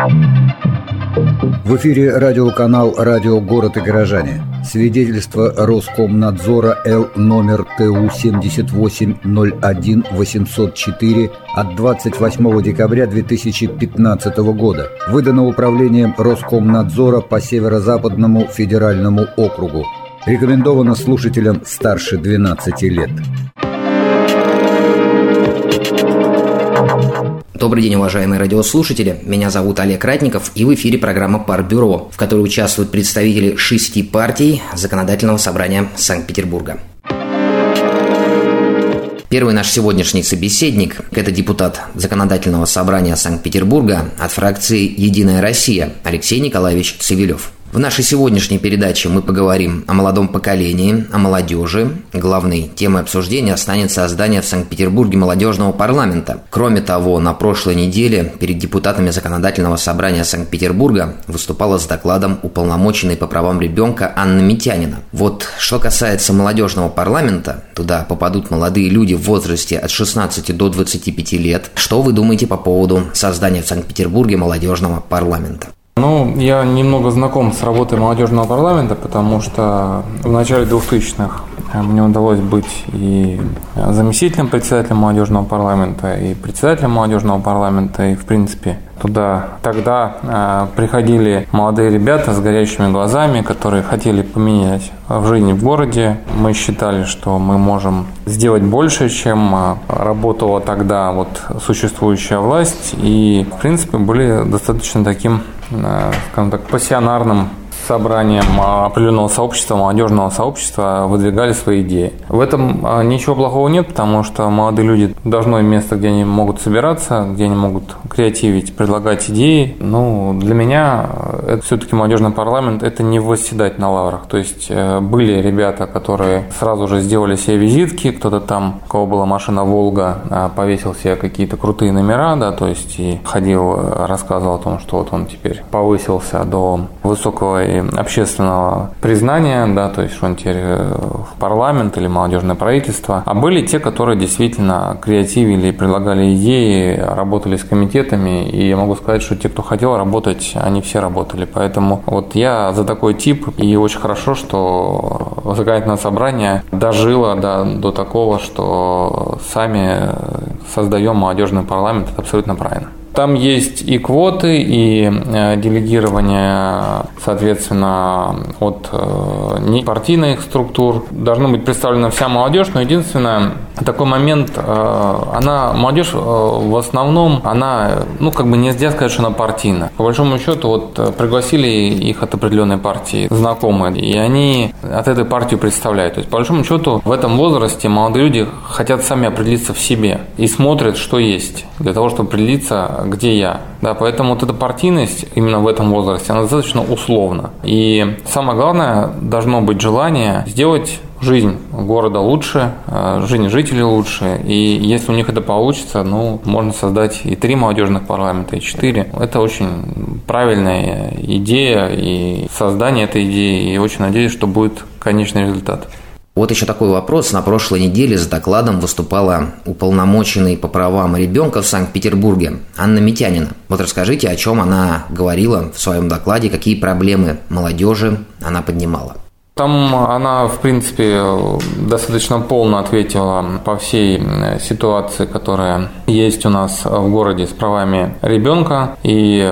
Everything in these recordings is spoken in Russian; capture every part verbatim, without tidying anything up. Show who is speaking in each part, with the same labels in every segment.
Speaker 1: В эфире радиоканал «Радио Город и Горожане». Свидетельство Роскомнадзора Л номер Т У семьдесят восемь ноль один восемьсот четыре от двадцать восьмого декабря две тысячи пятнадцатого года. Выдано управлением Роскомнадзора по Северо-Западному федеральному округу. Рекомендовано слушателям старше двенадцати лет.
Speaker 2: Добрый день, уважаемые радиослушатели. Меня зовут Олег Ратников, и в эфире программа «Партбюро», в которой участвуют представители шести партий Законодательного собрания Санкт-Петербурга. Первый наш сегодняшний собеседник – это депутат Законодательного собрания Санкт-Петербурга от фракции «Единая Россия» Алексей Николаевич Цивилев. В нашей сегодняшней передаче мы поговорим о молодом поколении, о молодежи. Главной темой обсуждения останется создание в Санкт-Петербурге молодежного парламента. Кроме того, на прошлой неделе перед депутатами Законодательного собрания Санкт-Петербурга выступала с докладом уполномоченной по правам ребенка Анна Митянина. Вот что касается молодежного парламента, туда попадут молодые люди в возрасте от шестнадцати до двадцати пяти лет. Что вы думаете по поводу создания в Санкт-Петербурге молодежного парламента?
Speaker 3: Ну, я немного знаком с работой молодежного парламента, потому что в начале двухтысячных мне удалось быть и заместителем председателя молодежного парламента, и председателем молодежного парламента, и, в принципе, туда тогда э, приходили молодые ребята с горящими глазами, которые хотели поменять в жизни в городе. Мы считали, что мы можем сделать больше, чем работала тогда вот существующая власть, и, в принципе, были достаточно таким, э, скажем так, пассионарным собранием определенного сообщества, молодежного сообщества, выдвигали свои идеи. В этом ничего плохого нет, потому что молодые люди должно иметь место, где они могут собираться, где они могут креативить, предлагать идеи. Ну, для меня это все-таки молодежный парламент – это не восседать на лаврах. То есть были ребята, которые сразу же сделали себе визитки, кто-то там, у кого была машина «Волга», повесил себе какие-то крутые номера, да, то есть и ходил, рассказывал о том, что вот он теперь повысился до высокого общественного признания, да, то есть что он теперь в парламент или молодежное правительство. А были те, которые действительно креативили, предлагали идеи, работали с комитетами, и я могу сказать, что те, кто хотел работать, они все работали. Поэтому вот я за такой тип, и очень хорошо, что законодательное собрание дожило до, до такого, что сами создаем молодежный парламент, это абсолютно правильно. Там есть и квоты, и делегирование, соответственно, от непартийных структур. Должна быть представлена вся молодежь, но единственное, такой момент, она, молодежь в основном, она, ну, как бы нельзя сказать, что она партийна. По большому счету, вот пригласили их от определенной партии знакомые, и они от этой партии представляют. То есть, по большому счету, в этом возрасте молодые люди хотят сами определиться в себе и смотрят, что есть, для того, чтобы определиться, где я. Да, поэтому вот эта партийность именно в этом возрасте, она достаточно условна. И самое главное, должно быть желание сделать жизнь города лучше, жизнь жителей лучше. И если у них это получится, ну, можно создать и три молодежных парламента, и четыре. Это очень правильная идея, и создание этой идеи, и очень надеюсь, что будет конечный результат.
Speaker 2: Вот еще такой вопрос. На прошлой неделе с докладом выступала уполномоченный по правам ребенка в Санкт-Петербурге Анна Митянина. Вот расскажите, о чем она говорила в своем докладе, какие проблемы молодежи она поднимала.
Speaker 3: Там она, в принципе, достаточно полно ответила по всей ситуации, которая есть у нас в городе с правами ребенка. И,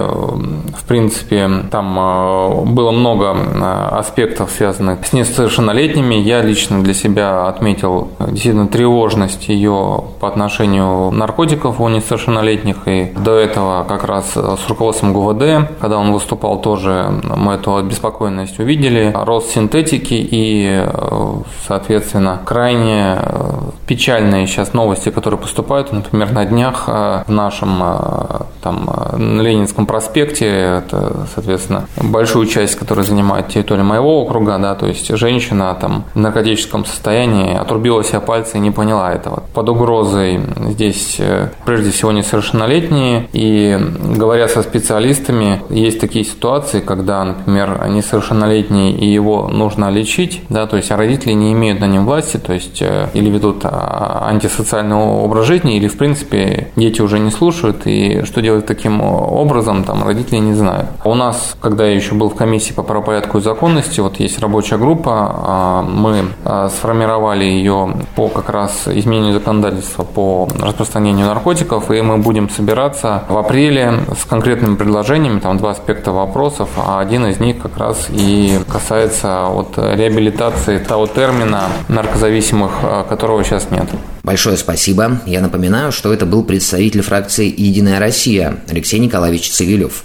Speaker 3: в принципе, там было много аспектов, связанных с несовершеннолетними. Я лично для себя отметил действительно тревожность ее по отношению наркотиков у несовершеннолетних. И до этого как раз с руководством ГУВД, когда он выступал, тоже мы эту обеспокоенность увидели. Рост синтетики. И, соответственно, крайне печальные сейчас новости, которые поступают. Например, на днях в нашем там, на Ленинском проспекте, это, соответственно, большую часть, которая занимает территорию моего округа, да, то есть женщина там, в наркотическом состоянии отрубила себе пальцы и не поняла этого. Под угрозой здесь прежде всего несовершеннолетние. И говоря со специалистами, есть такие ситуации, когда, например, несовершеннолетний и его нужно можно лечить, да, то есть родители не имеют на нем власти, то есть или ведут антисоциальный образ жизни, или, в принципе, дети уже не слушают, и что делать таким образом, там, родители не знают. У нас, когда я еще был в комиссии по правопорядку и законности, вот есть рабочая группа, мы сформировали ее по как раз изменению законодательства по распространению наркотиков, и мы будем собираться в апреле с конкретными предложениями, там два аспекта вопросов, а один из них как раз и касается вот реабилитации того термина наркозависимых, которого сейчас нет.
Speaker 2: Большое спасибо. Я напоминаю, что это был представитель фракции «Единая Россия» Алексей Николаевич Цивилев.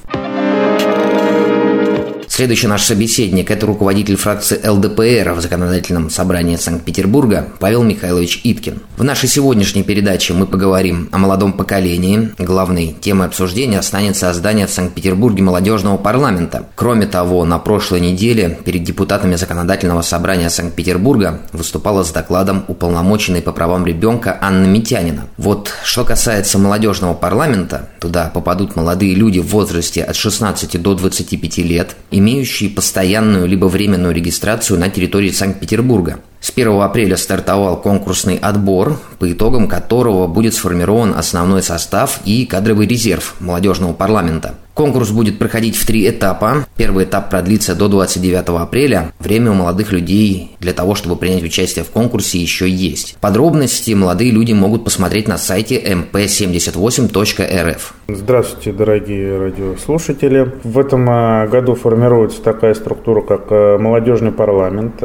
Speaker 2: Следующий наш собеседник – это руководитель фракции эл дэ пэ эр в Законодательном собрании Санкт-Петербурга Павел Михайлович Иткин. В нашей сегодняшней передаче мы поговорим о молодом поколении. Главной темой обсуждения станет создание в Санкт-Петербурге молодежного парламента. Кроме того, на прошлой неделе перед депутатами Законодательного собрания Санкт-Петербурга выступала с докладом уполномоченной по правам ребенка Анна Митянина. Вот что касается молодежного парламента, туда попадут молодые люди в возрасте от шестнадцати до двадцати пяти лет, имеющие постоянную либо временную регистрацию на территории Санкт-Петербурга. С первого апреля стартовал конкурсный отбор, по итогам которого будет сформирован основной состав и кадровый резерв молодежного парламента. Конкурс будет проходить в три этапа. Первый этап продлится до двадцать девятого апреля. Время у молодых людей для того, чтобы принять участие в конкурсе, еще есть. Подробности молодые люди могут посмотреть на сайте эм пэ семьдесят восемь точка эр эф.
Speaker 4: Здравствуйте, дорогие радиослушатели. В этом году формируется такая структура, как молодежный парламент.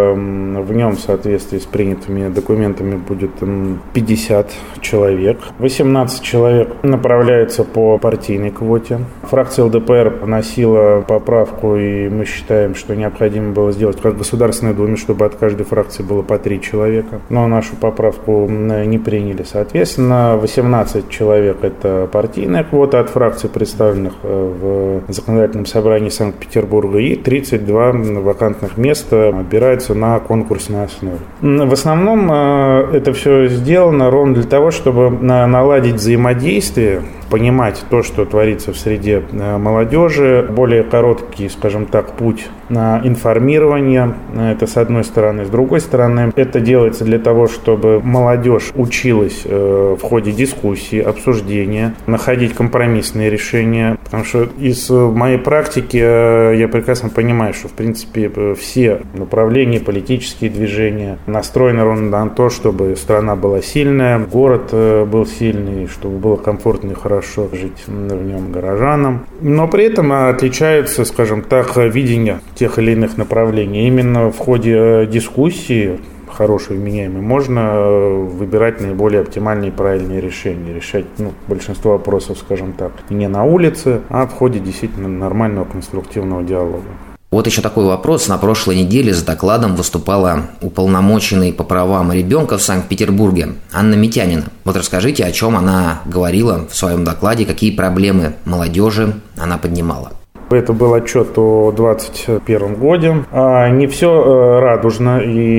Speaker 4: В нем в соответствии с принятыми документами будет пятьдесят человек. восемнадцать человек направляются по партийной квоте. Фракция эл дэ пэ эр вносила поправку, и мы считаем, что необходимо было сделать как в Государственной Думе, чтобы от каждой фракции было по три человека. Но нашу поправку не приняли. Соответственно, восемнадцать человек – это партийная квота от фракций, представленных в Законодательном собрании Санкт-Петербурга, и тридцать два вакантных места отбираются на конкурсной основе. В основном это все сделано ровно для того, чтобы наладить взаимодействие, понимать то, что творится в среде молодежи, более короткий, скажем так, путь на информирование, это с одной стороны. С другой стороны, это делается для того, чтобы молодежь училась в ходе дискуссии, обсуждения, находить компромиссные решения, потому что из моей практики я прекрасно понимаю, что, в принципе, все направления, политические движения настроены ровно на то, чтобы страна была сильная, город был сильный, чтобы было комфортно и хорошо хорошо жить в нем горожанам. Но при этом отличаются, скажем так, видения тех или иных направлений. Именно в ходе дискуссии, хорошей, вменяемой, можно выбирать наиболее оптимальные и правильные решения. Решать ну, большинство вопросов, скажем так, не на улице, а в ходе действительно нормального конструктивного диалога.
Speaker 2: Вот еще такой вопрос. На прошлой неделе с докладом выступала уполномоченный по правам ребенка в Санкт-Петербурге Анна Митянина. Вот расскажите, о чем она говорила в своем докладе, какие проблемы молодежи она поднимала.
Speaker 4: Это был отчет о двадцать первом году. Не все радужно,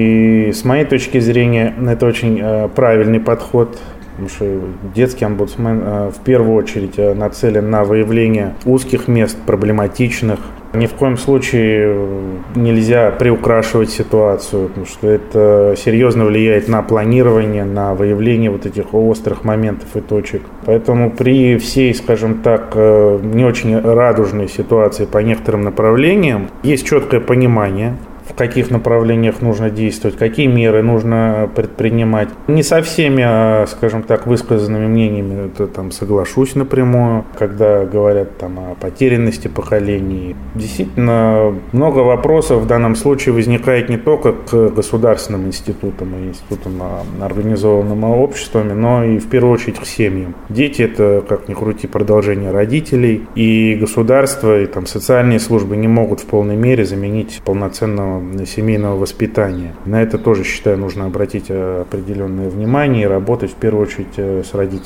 Speaker 4: и с моей точки зрения это очень правильный подход. Потому что детский омбудсмен в первую очередь нацелен на выявление узких мест, проблематичных. Ни в коем случае нельзя приукрашивать ситуацию, потому что это серьезно влияет на планирование, на выявление вот этих острых моментов и точек. Поэтому при всей, скажем так, не очень радужной ситуации по некоторым направлениям есть четкое понимание, в каких направлениях нужно действовать, какие меры нужно предпринимать. Не со всеми, скажем так, высказанными мнениями это, там, соглашусь напрямую, когда говорят там, о потерянности поколений. Действительно, много вопросов в данном случае возникает не только к государственным институтам и институтам, организованным обществами, но и в первую очередь к семьям. Дети – это, как ни крути, продолжение родителей, и государство, и там, социальные службы не могут в полной мере заменить полноценного семейного воспитания. На это тоже, считаю, нужно обратить определенное внимание и работать в первую очередь с родителями.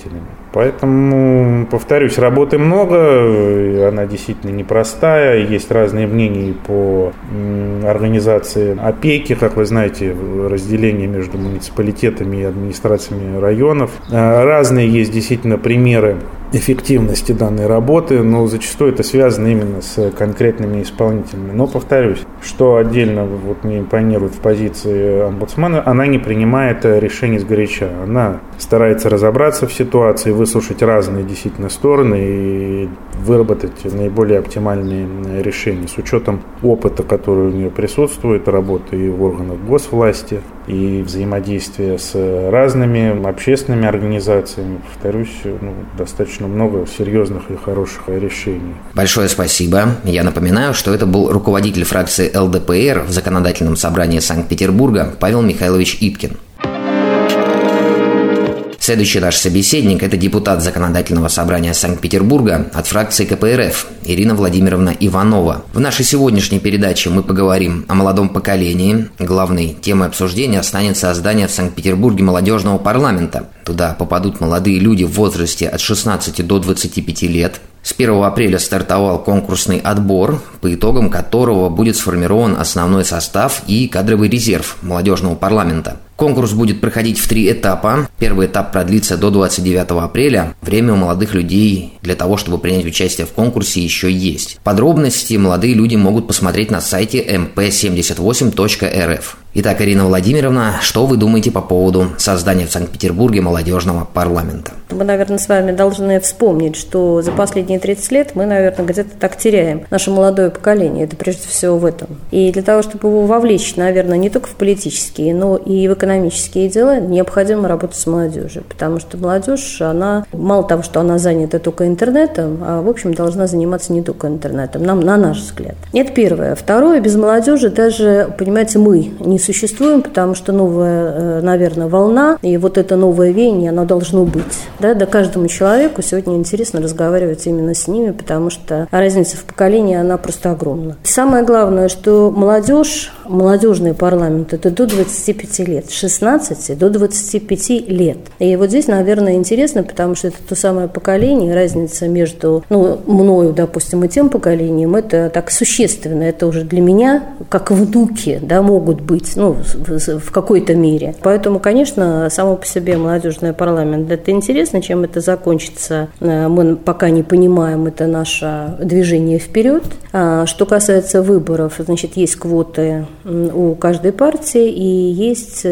Speaker 4: Поэтому, повторюсь, работы много, она действительно непростая, есть разные мнения по организации опеки, как вы знаете, разделение между муниципалитетами и администрациями районов. Разные есть действительно примеры эффективности данной работы, но зачастую это связано именно с конкретными исполнителями. Но повторюсь, что отдельно вот мне импонирует в позиции омбудсмена, она не принимает решений сгоряча. Она старается разобраться в ситуации, выслушать разные действительно стороны и выработать наиболее оптимальные решения с учетом опыта, который у нее присутствует, работы и в органах госвласти, и взаимодействия с разными общественными организациями. Повторюсь, ну, достаточно много серьезных и хороших решений.
Speaker 2: Большое спасибо. Я напоминаю, что это был руководитель фракции эл дэ пэ эр в Законодательном собрании Санкт-Петербурга Павел Михайлович Иткин. Следующий наш собеседник – это депутат Законодательного собрания Санкт-Петербурга от фракции ка пэ эр эф Ирина Владимировна Иванова. В нашей сегодняшней передаче мы поговорим о молодом поколении. Главной темой обсуждения останется создание в Санкт-Петербурге молодежного парламента. Туда попадут молодые люди в возрасте от шестнадцати до двадцати пяти лет. С первого апреля стартовал конкурсный отбор, по итогам которого будет сформирован основной состав и кадровый резерв молодежного парламента. Конкурс будет проходить в три этапа. Первый этап продлится до двадцать девятого апреля. Время у молодых людей для того, чтобы принять участие в конкурсе, еще есть. Подробности молодые люди могут посмотреть на сайте эм пэ семьдесят восемь точка эр эф. Итак, Ирина Владимировна, что вы думаете по поводу создания в Санкт-Петербурге молодежного парламента?
Speaker 5: Мы, наверное, с вами должны вспомнить, что за последние тридцать лет мы, наверное, где-то так теряем наше молодое поколение. Это прежде всего в этом. И для того, чтобы его вовлечь, наверное, не только в политические, но и в экономические дела, необходимо работать с молодежью. Потому что молодежь, она, мало того, что она занята только интернетом, а, в общем, должна заниматься не только интернетом, нам, на наш взгляд. Это первое. Второе, без молодежи даже, понимаете, мы не существуем, потому что новая, наверное, волна, и вот это новое веяние, оно должно быть. Да, да, каждому человеку сегодня интересно разговаривать именно с ними, потому что разница в поколении, она просто огромна. Самое главное, что молодежь, молодежный парламент, это до двадцати пяти лет, с шестнадцати до двадцати пяти лет. И вот здесь, наверное, интересно, потому что это то самое поколение, разница между, ну, мною, допустим, и тем поколением, это так существенно, это уже для меня, как внуки, да, могут быть, ну, в какой-то мере. Поэтому, конечно, само по себе молодежный парламент, это интересно, чем это закончится, мы пока не понимаем, это наше движение вперед. А что касается выборов, значит, есть квоты у каждой партии и есть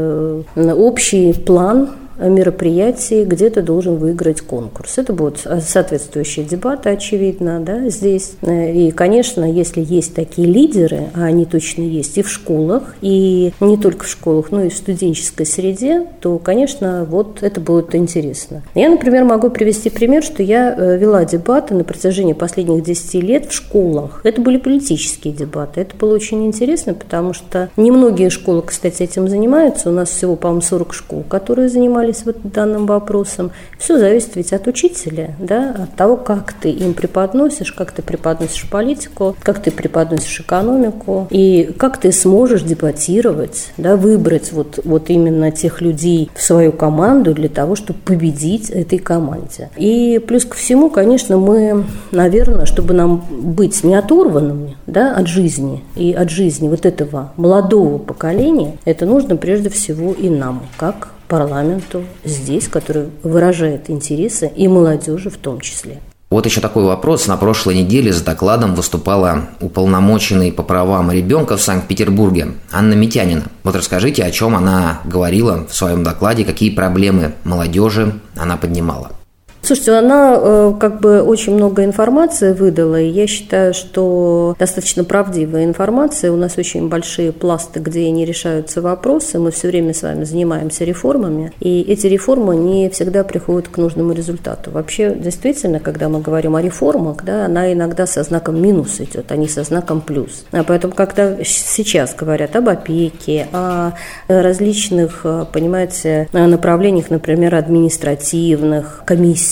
Speaker 5: общий план мероприятий, где ты должен выиграть конкурс. Это будут соответствующие дебаты, очевидно, да, здесь. И, конечно, если есть такие лидеры, а они точно есть и в школах, и не только в школах, но и в студенческой среде, то, конечно, вот это будет интересно. Я, например, могу привести пример, что я вела дебаты на протяжении последних десяти лет в школах. Это были политические дебаты. Это было очень интересно, потому что немногие школы, кстати, этим занимаются. У нас всего, по-моему, сорок школ, которые занимались вот данным вопросом. Все зависит ведь от учителя, да, от того, как ты им преподносишь, как ты преподносишь политику, как ты преподносишь экономику, и как ты сможешь дебатировать, да, выбрать вот, вот именно тех людей в свою команду для того, чтобы победить этой команде. И плюс ко всему, конечно, мы, наверное, чтобы нам быть не оторванными, да, от жизни и от жизни вот этого молодого поколения, это нужно прежде всего и нам, как парламенту здесь, который выражает интересы и молодежи в том числе.
Speaker 2: Вот еще такой вопрос. На прошлой неделе с докладом выступала уполномоченный по правам ребенка в Санкт-Петербурге Анна Митянина. Вот расскажите, о чем она говорила в своем докладе, какие проблемы молодежи она поднимала.
Speaker 5: Слушайте, она как бы очень много информации выдала, и я считаю, что достаточно правдивая информация. У нас очень большие пласты, где не решаются вопросы. Мы все время с вами занимаемся реформами, и эти реформы не всегда приходят к нужному результату. Вообще, действительно, когда мы говорим о реформах, да, она иногда со знаком минус идет, а не со знаком плюс. А поэтому, когда сейчас говорят об опеке, о различных, понимаете, направлениях, например, административных комиссий,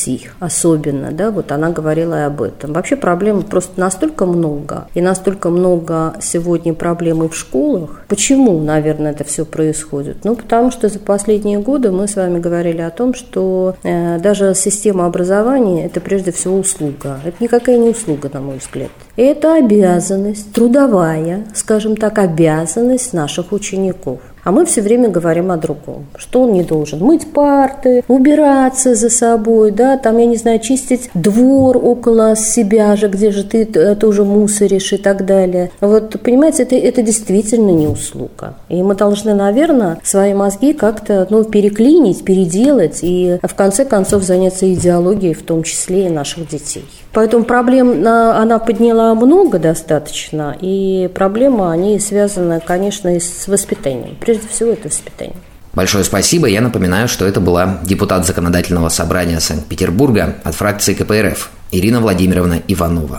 Speaker 5: детей особенно, да, вот она говорила и об этом. Вообще проблем просто настолько много, и настолько много сегодня проблем и в школах. Почему, наверное, это все происходит? Ну, потому что за последние годы мы с вами говорили о том, что э, даже система образования – это прежде всего услуга. Это никакая не услуга, на мой взгляд. Это обязанность, трудовая, скажем так, обязанность наших учеников. А мы все время говорим о другом, что он не должен мыть парты, убираться за собой, да, там, я не знаю, чистить двор около себя же, где же ты тоже мусоришь и так далее. Вот, понимаете, это, это действительно не услуга. И мы должны, наверное, свои мозги как-то, ну, переклинить, переделать и, в конце концов, заняться идеологией, в том числе и наших детей. Поэтому проблем она подняла много достаточно, и проблемы, они связаны, конечно, и с воспитанием. Прежде всего, это воспитание.
Speaker 2: Большое спасибо. Я напоминаю, что это была депутат Законодательного собрания Санкт-Петербурга от фракции ка пэ эр эф Ирина Владимировна Иванова.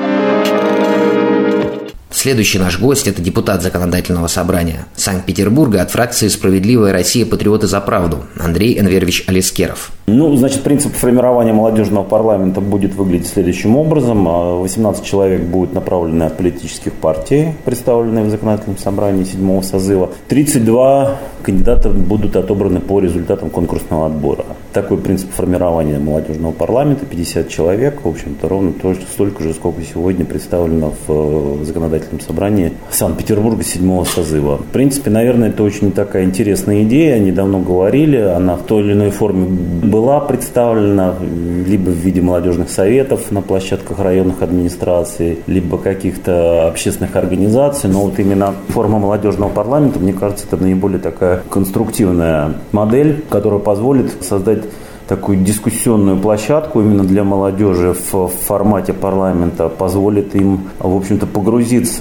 Speaker 2: Следующий наш гость – это депутат Законодательного собрания Санкт-Петербурга от фракции «Справедливая Россия. Патриоты за правду» Андрей Энверович Алискеров.
Speaker 6: Ну, значит, принцип формирования молодежного парламента будет выглядеть следующим образом. восемнадцать человек будут направлены от политических партий, представленные в Законодательном собрании седьмого созыва. тридцать два кандидата будут отобраны по результатам конкурсного отбора. Такой принцип формирования молодежного парламента – пятьдесят человек. В общем-то, ровно столько же, сколько сегодня представлено в Законодательном собрании Санкт-Петербурга седьмого созыва. В принципе, наверное, это очень такая интересная идея. Они давно говорили, она в той или иной форме была представлена либо в виде молодежных советов на площадках районных администраций, либо каких-то общественных организаций. Но вот именно форма молодежного парламента, мне кажется, это наиболее такая конструктивная модель, которая позволит создать такую дискуссионную площадку именно для молодежи в формате парламента, позволит им, в общем-то, погрузиться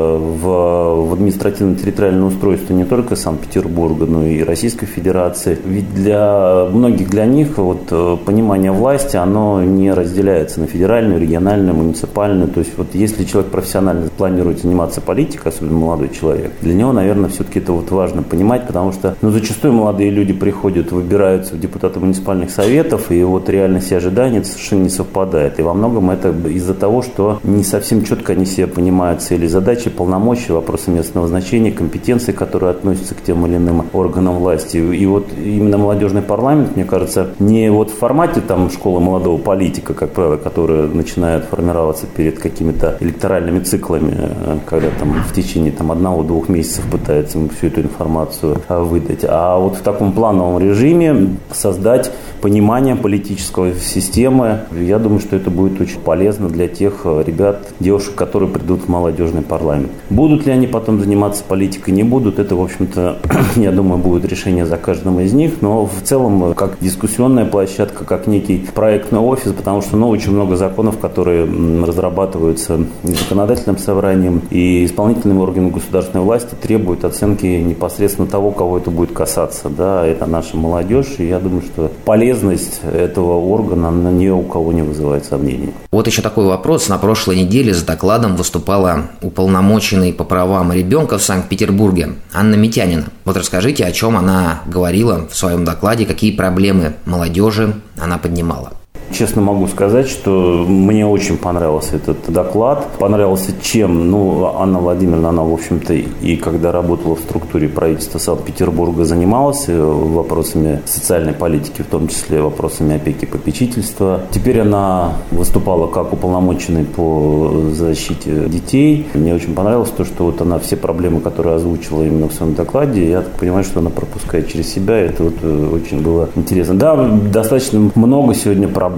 Speaker 6: в, в административно-территориальное устройство не только Санкт-Петербурга, но и Российской Федерации. Ведь для многих, для них вот, понимание власти, оно не разделяется на федеральную, региональную, муниципальную. То есть вот если человек профессионально планирует заниматься политикой, особенно молодой человек, для него, наверное, все-таки это вот важно понимать, потому что ну, зачастую молодые люди приходят, выбираются в депутаты муниципальных советов, и вот реальность и ожидания совершенно не совпадает. И во многом это из-за того, что не совсем четко они себе понимают цели, задачи, полномочия, вопросы местного значения, компетенции, которые относятся к тем или иным органам власти. И вот именно молодежный парламент, мне кажется, не вот в формате там школы молодого политика, как правило, которая начинает формироваться перед какими-то электоральными циклами, когда там в течение там, одного-двух месяцев пытается всю эту информацию выдать, а вот в таком плановом режиме создать понимание политической системы. Я думаю, что это будет очень полезно для тех ребят, девушек, которые придут в молодежный парламент. Будут ли они потом заниматься политикой, не будут, это, в общем-то, я думаю, будет решение за каждым из них, но в целом, как дискуссионная площадка, как некий проектный офис, потому что, ну, очень много законов, которые разрабатываются законодательным собранием и исполнительными органами государственной власти, требуют оценки непосредственно того, кого это будет касаться, да, это наша молодежь, и я думаю, что полезно этого органа на ни у кого не вызывает сомнений.
Speaker 2: Вот еще такой вопрос. На прошлой неделе с докладом выступала уполномоченный по правам ребенка в Санкт-Петербурге Анна Митянина. Вот расскажите, о чем она говорила в своем докладе, какие проблемы молодежи она поднимала.
Speaker 6: Честно могу сказать, что мне очень понравился этот доклад. Понравился чем? Ну, Анна Владимировна, она, в общем-то, и когда работала в структуре правительства Санкт-Петербурга, занималась вопросами социальной политики, в том числе вопросами опеки и попечительства. Теперь она выступала как уполномоченный по защите детей. Мне очень понравилось то, что вот она все проблемы, которые озвучила именно в своем докладе, я так понимаю, что она пропускает через себя. Это вот очень было интересно. Да, достаточно много сегодня проблем.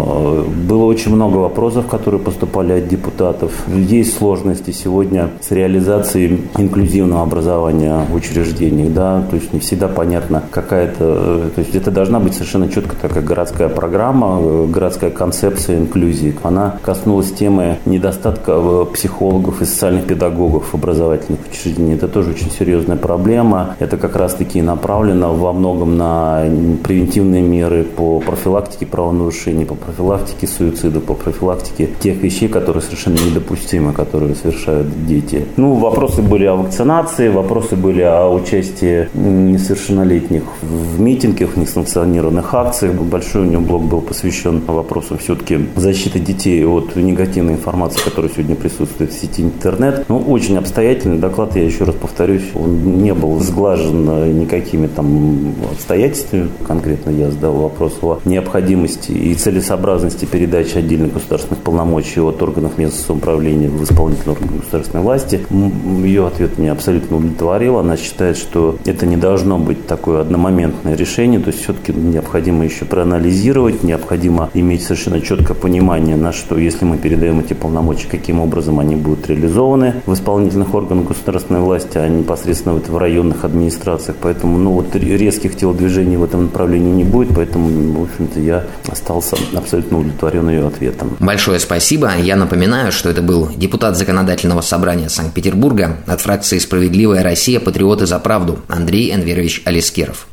Speaker 6: Было очень много вопросов, которые поступали от депутатов. Есть сложности сегодня с реализацией инклюзивного образования в учреждениях, да, то есть не всегда понятно какая-то, то есть это должна быть совершенно четко такая городская программа, городская концепция инклюзии. Она коснулась темы недостатка психологов и социальных педагогов в образовательных учреждениях. Это тоже очень серьезная проблема. Это как раз-таки направлено во многом на превентивные меры по профилактике правонарушений, нарушений по профилактике суицида, по профилактике тех вещей, которые совершенно недопустимы, которые совершают дети. Ну, вопросы были о вакцинации, вопросы были о участии несовершеннолетних в митингах, в несанкционированных акциях. Большой у него блок был посвящен вопросам все-таки защиты детей от негативной информации, которая сегодня присутствует в сети интернет. Ну, очень обстоятельный доклад, я еще раз повторюсь, он не был сглажен никакими там обстоятельствами. Конкретно я задал вопрос о необходимости и целесообразности передачи отдельных государственных полномочий от органов местного самоуправления в исполнительные органы государственной власти. Ее ответ меня абсолютно удовлетворил. Она считает, что это не должно быть такое одномоментное решение, то есть все-таки необходимо еще проанализировать, необходимо иметь совершенно четкое понимание, на что, если мы передаем эти полномочия, каким образом они будут реализованы в исполнительных органах государственной власти, а непосредственно вот в районных администрациях. Поэтому ну, вот резких телодвижений в этом направлении не будет, поэтому, в общем-то, я остался абсолютно удовлетворен ее ответом.
Speaker 2: Большое спасибо. Я напоминаю, что это был депутат Законодательного собрания Санкт-Петербурга от фракции «Справедливая Россия. Патриоты за правду» Андрей Энверович Алискеров.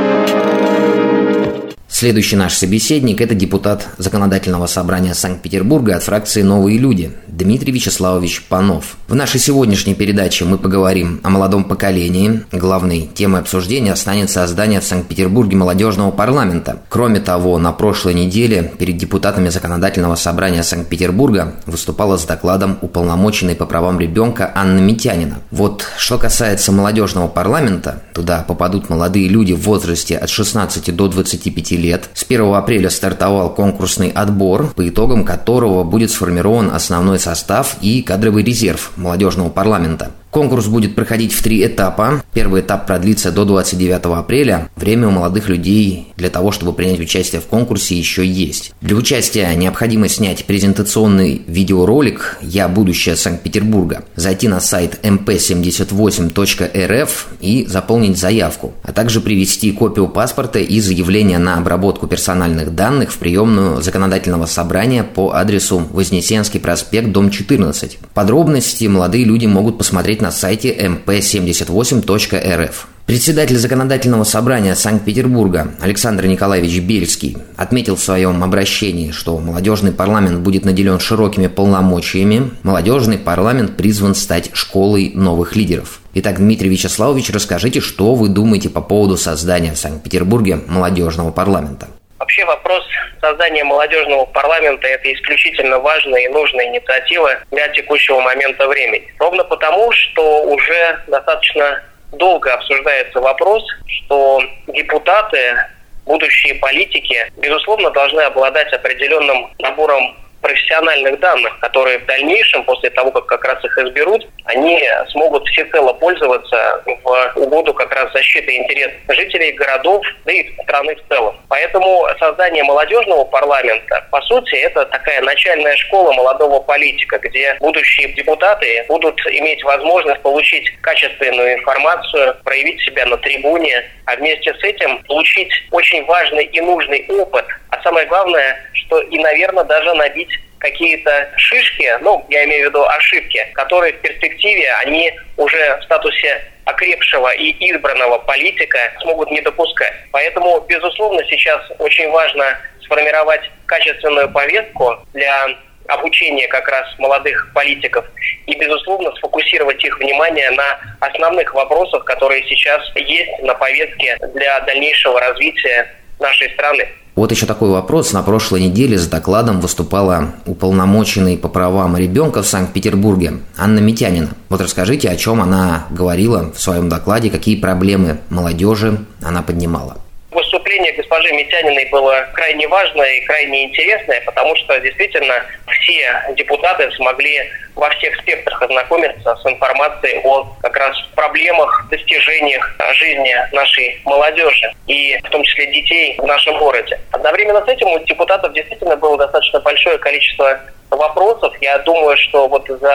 Speaker 2: Следующий наш собеседник – это депутат Законодательного собрания Санкт-Петербурга от фракции «Новые люди» Дмитрий Вячеславович Панов. В нашей сегодняшней передаче мы поговорим о молодом поколении. Главной темой обсуждения станет создание в Санкт-Петербурге молодежного парламента. Кроме того, на прошлой неделе перед депутатами Законодательного собрания Санкт-Петербурга выступала с докладом уполномоченной по правам ребенка Анна Митянина. Вот что касается молодежного парламента, туда попадут молодые люди в возрасте от шестнадцати до двадцати пяти лет. С первого апреля стартовал конкурсный отбор, по итогам которого будет сформирован основной состав и кадровый резерв молодежного парламента. Конкурс будет проходить в три этапа. Первый этап продлится до двадцать девятого апреля. Время у молодых людей для того, чтобы принять участие в конкурсе, еще есть. Для участия необходимо снять презентационный видеоролик «Я будущее Санкт-Петербурга», зайти на сайт эм пэ семьдесят восемь точка эр эф и заполнить заявку, а также привести копию паспорта и заявление на обработку персональных данных в приемную Законодательного собрания по адресу Вознесенский проспект, дом четырнадцать. Подробности молодые люди могут посмотреть на сайте эм пэ семьдесят восемь точка эр эф. Председатель Законодательного собрания Санкт-Петербурга Александр Николаевич Бельский отметил в своем обращении, что молодежный парламент будет наделен широкими полномочиями. Молодежный парламент призван стать школой новых лидеров. Итак, Дмитрий Вячеславович, расскажите, что вы думаете по поводу создания в Санкт-Петербурге молодежного парламента?
Speaker 7: Вообще вопрос создания молодежного парламента – это исключительно важная и нужная инициатива для текущего момента времени. Ровно потому, что уже достаточно долго обсуждается вопрос, что депутаты, будущие политики, безусловно, должны обладать определенным набором профессиональных данных, которые в дальнейшем, после того, как как раз их изберут, они смогут всецело пользоваться в угоду как раз защиты интересов жителей городов, да и страны в целом. Поэтому создание молодежного парламента, по сути, это такая начальная школа молодого политика, где будущие депутаты будут иметь возможность получить качественную информацию, проявить себя на трибуне, а вместе с этим получить очень важный и нужный опыт, а самое главное, что и, наверное, даже набить какие-то шишки, ну, я имею в виду ошибки, которые в перспективе они уже в статусе окрепшего и избранного политика смогут не допускать. Поэтому, безусловно, сейчас очень важно сформировать качественную повестку для обучения как раз молодых политиков и, безусловно, сфокусировать их внимание на основных вопросах, которые сейчас есть на повестке для дальнейшего развития нашей страны.
Speaker 2: Вот еще такой вопрос. На прошлой неделе с докладом выступала уполномоченный по правам ребенка в Санкт-Петербурге Анна Митянина. Вот расскажите, о чем она говорила в своем докладе, какие проблемы молодежи она поднимала.
Speaker 7: Выступление госпожи Митяниной было крайне важное и крайне интересное, потому что действительно все депутаты смогли во всех спектрах ознакомиться с информацией о как раз проблемах, достижениях жизни нашей молодежи и в том числе детей в нашем городе. Одновременно с этим у депутатов действительно было достаточно большое количество вопросов. Я думаю, что вот за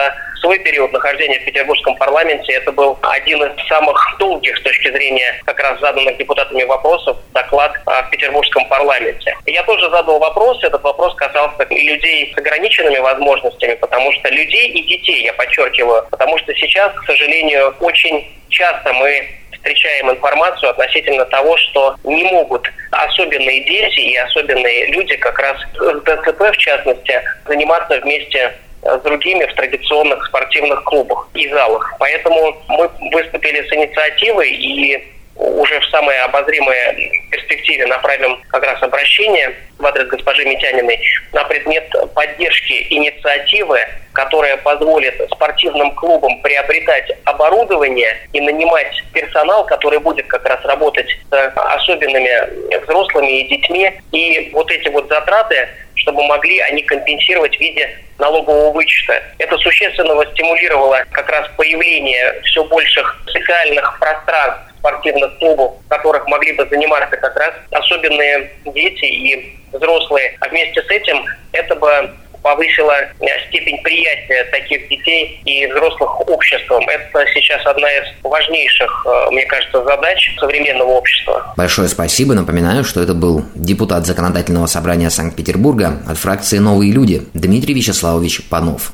Speaker 7: свой период нахождения в Петербургском парламенте это был один из самых долгих с точки зрения как раз заданных депутатами вопросов доклад в Петербургском парламенте. Я тоже задал вопрос, этот вопрос касался людей с ограниченными возможностями, потому что людей и детей, я подчеркиваю, потому что сейчас, к сожалению, очень часто мы встречаем информацию относительно того, что не могут особенные дети и особенные люди, как раз с ДЦП в частности, заниматься вместе с другими в традиционных спортивных клубах и залах. Поэтому мы выступили с инициативой и уже в самой обозримой перспективе направим как раз обращение в адрес госпожи Митяниной на предмет поддержки инициативы, которая позволит спортивным клубам приобретать оборудование и нанимать персонал, который будет как раз работать с особенными взрослыми и детьми. И вот эти вот затраты, чтобы могли они компенсировать в виде налогового вычета. Это существенно стимулировало как раз появление все больших специальных пространств спортивных клубов, в которых могли бы заниматься как раз особенные дети и взрослые. А вместе с этим это бы повысило степень приятия таких детей и взрослых обществом. Это сейчас одна из важнейших, мне кажется, задач современного общества.
Speaker 2: Большое спасибо. Напоминаю, что это был депутат Законодательного собрания Санкт-Петербурга от фракции «Новые люди» Дмитрий Вячеславович Панов.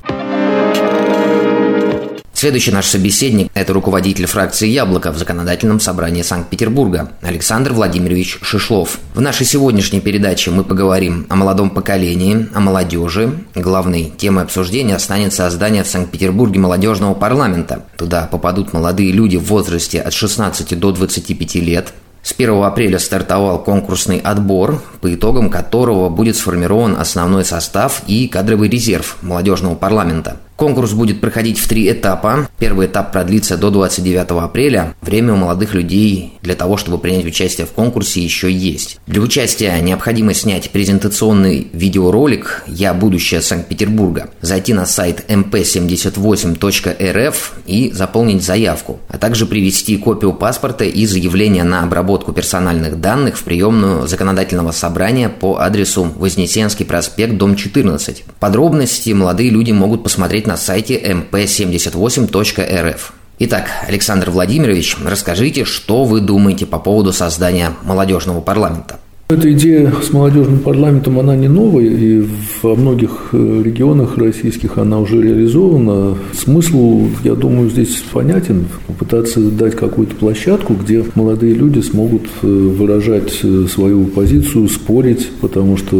Speaker 2: Следующий наш собеседник – это руководитель фракции «Яблоко» в Законодательном собрании Санкт-Петербурга Александр Владимирович Шишлов. В нашей сегодняшней передаче мы поговорим о молодом поколении, о молодежи. Главной темой обсуждения станет создание в Санкт-Петербурге молодежного парламента. Туда попадут молодые люди в возрасте от шестнадцати до двадцати пяти лет. С первого апреля стартовал конкурсный отбор, по итогам которого будет сформирован основной состав и кадровый резерв молодежного парламента. Конкурс будет проходить в три этапа. Первый этап продлится до двадцать девятого апреля. Время у молодых людей для того, чтобы принять участие в конкурсе, еще есть. Для участия необходимо снять презентационный видеоролик «Я будущее Санкт-Петербурга», зайти на сайт эм пэ семьдесят восемь точка эр эф и заполнить заявку, а также привести копию паспорта и заявление на обработку персональных данных в приемную Законодательного собрания по адресу Вознесенский проспект, дом четырнадцать. Подробности молодые люди могут посмотреть на сайте эм пэ семьдесят восемь точка эр эф. Итак, Александр Владимирович, расскажите, что вы думаете по поводу создания молодежного парламента?
Speaker 8: Эта идея с молодежным парламентом, она не новая, и во многих регионах российских она уже реализована. Смысл, я думаю, здесь понятен. Попытаться дать какую-то площадку, где молодые люди смогут выражать свою позицию, спорить, потому что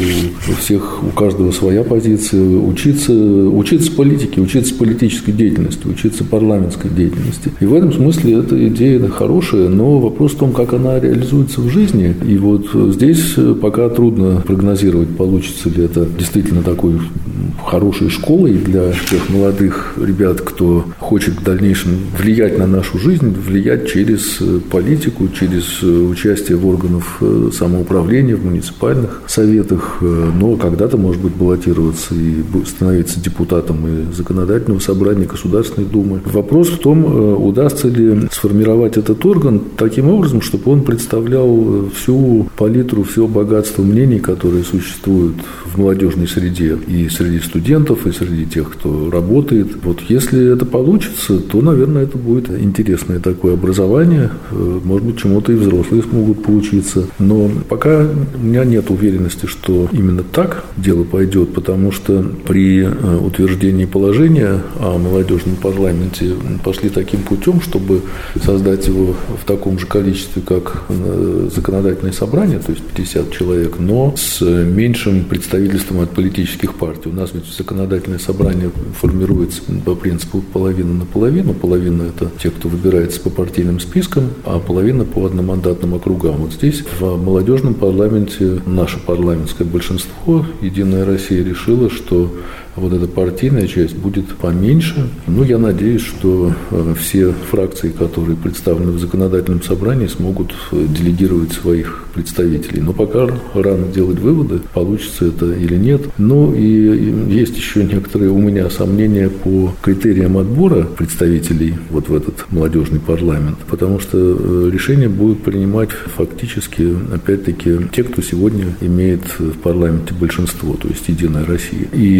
Speaker 8: у всех, у каждого своя позиция. Учиться, учиться политике, учиться политической деятельности, учиться парламентской деятельности. И в этом смысле эта идея хорошая, но вопрос в том, как она реализуется в жизни. И вот здесь пока трудно прогнозировать, получится ли это действительно такой хорошей школой для тех молодых ребят, кто хочет в дальнейшем влиять на нашу жизнь, влиять через политику, через участие в органах самоуправления, в муниципальных советах, но когда-то, может быть, баллотироваться и становиться депутатом и Законодательного собрания, Государственной Думы. Вопрос в том, удастся ли сформировать этот орган таким образом, чтобы он представлял всю палитру, все богатство мнений, которые существуют в молодежной среде, и среди студентов, и среди тех, кто работает. Вот если это получится, то, наверное, это будет интересное такое образование. Может быть, чему-то и взрослые смогут поучиться. Но пока у меня нет уверенности, что именно так дело пойдет, потому что при утверждении положения о молодежном парламенте пошли таким путем, чтобы создать его в таком же количестве, как Законодательное собрание, то есть пятьдесят человек, но с меньшим представительством от политических партий. У нас ведь Законодательное собрание формируется по принципу половина на половину. Половина – это те, кто выбирается по партийным спискам, а половина по одномандатным округам. Вот здесь в молодежном парламенте наше парламентское большинство, Единая Россия, решила, что вот эта партийная часть будет поменьше. Ну, я надеюсь, что все фракции, которые представлены в Законодательном собрании, смогут делегировать своих представителей. Но пока рано делать выводы, получится это или нет. Ну, и есть еще некоторые у меня сомнения по критериям отбора представителей вот в этот молодежный парламент, потому что решения будут принимать фактически, опять-таки, те, кто сегодня имеет в парламенте большинство, то есть Единая Россия. И есть риск,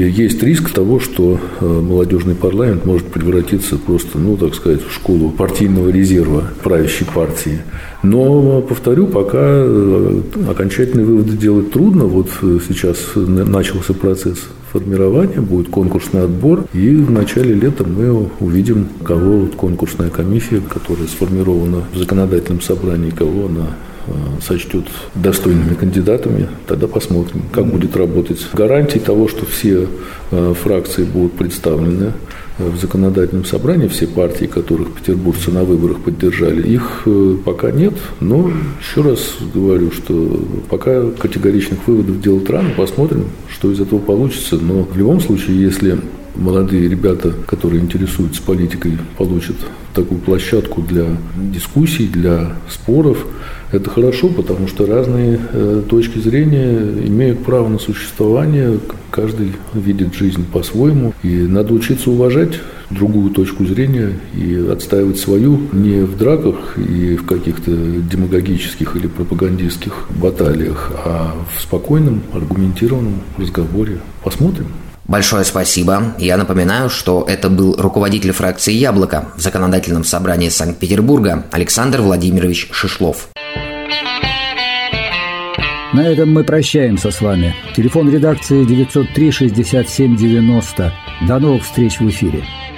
Speaker 8: риск того, что молодежный парламент может превратиться просто, ну, так сказать, в школу партийного резерва правящей партии. Но, повторю, пока окончательные выводы делать трудно. Вот сейчас начался процесс формирования, будет конкурсный отбор, и в начале лета мы увидим, кого конкурсная комиссия, которая сформирована в законодательном собрании, кого она сочтет достойными кандидатами, тогда посмотрим, как будет работать. Гарантий того, что все фракции будут представлены в законодательном собрании, все партии, которых петербуржцы на выборах поддержали, их пока нет, но еще раз говорю, что пока категоричных выводов делать рано, посмотрим, что из этого получится, но в любом случае, если молодые ребята, которые интересуются политикой, получат такую площадку для дискуссий, для споров, это хорошо, потому что разные э, точки зрения имеют право на существование, каждый видит жизнь по-своему, и надо учиться уважать другую точку зрения и отстаивать свою не в драках и в каких-то демагогических или пропагандистских баталиях, а в спокойном, аргументированном разговоре. Посмотрим.
Speaker 2: Большое спасибо. Я напоминаю, что это был руководитель фракции «Яблоко» в Законодательном собрании Санкт-Петербурга Александр Владимирович Шишлов.
Speaker 1: На этом мы прощаемся с вами. Телефон редакции девятьсот три шестьдесят семь девяносто. До новых встреч в эфире.